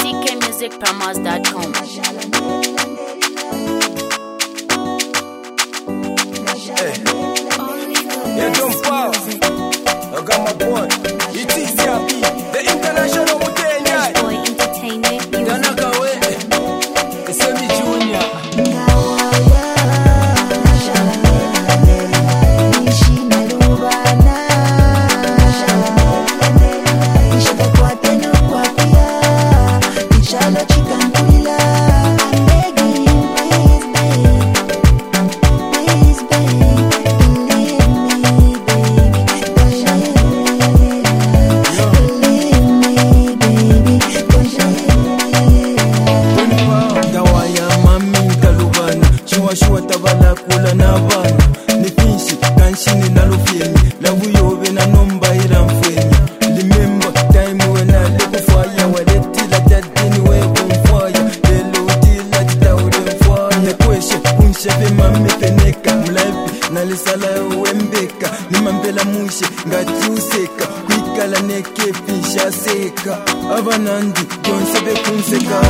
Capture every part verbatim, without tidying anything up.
c k music promos dot com. Hey. Yeah, don't power. I got my boy. It is happy. The international Mutenya. Boy Entertainment. Dana Kawe. Semi Junior. Shua tabala kula na bana nifinshi kanshini na lufyenyi lavu yobe na nomba ila mfwenyi. Remember time when I live fire waletila jadini webo mfaya lelo utila jitaure mfaya kweshe unshepe mame peneka mlaipi nalisala uembeka nimambela mushe ngati useka kuikala neke pisha seka abanandi jonsebe kunseka.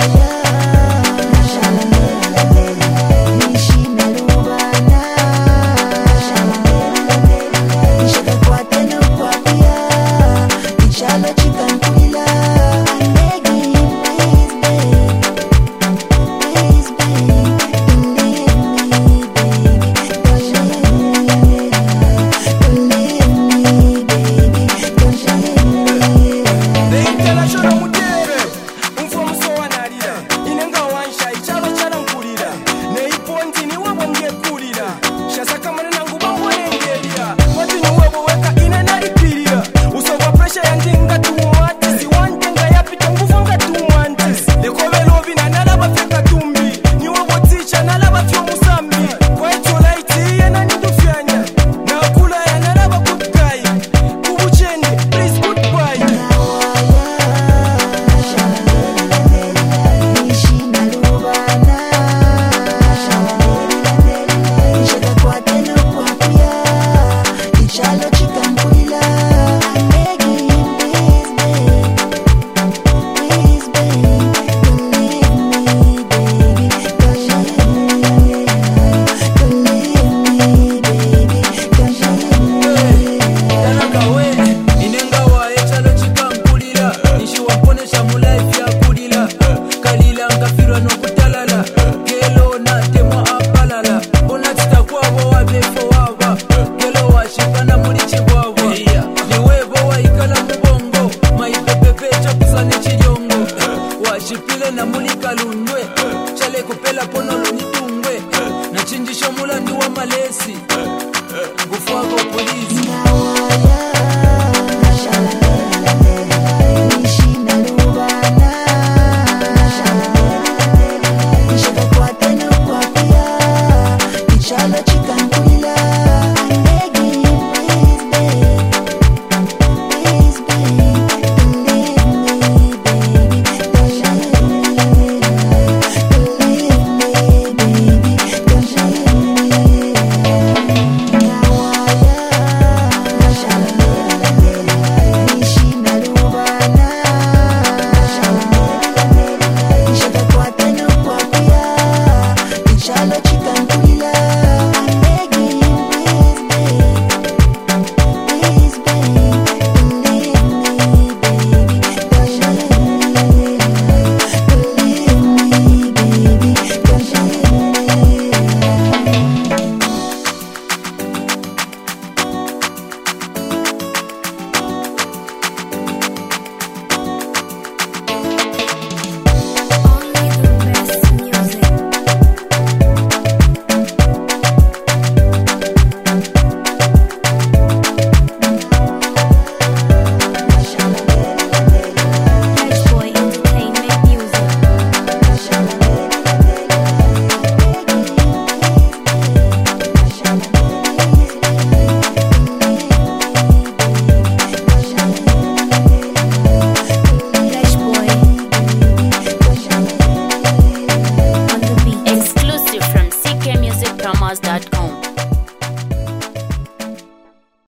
Chipile na mulika lundwe chale kupela ponolo nitungwe na chinjisho mulandi wa malesi ngufako polisi.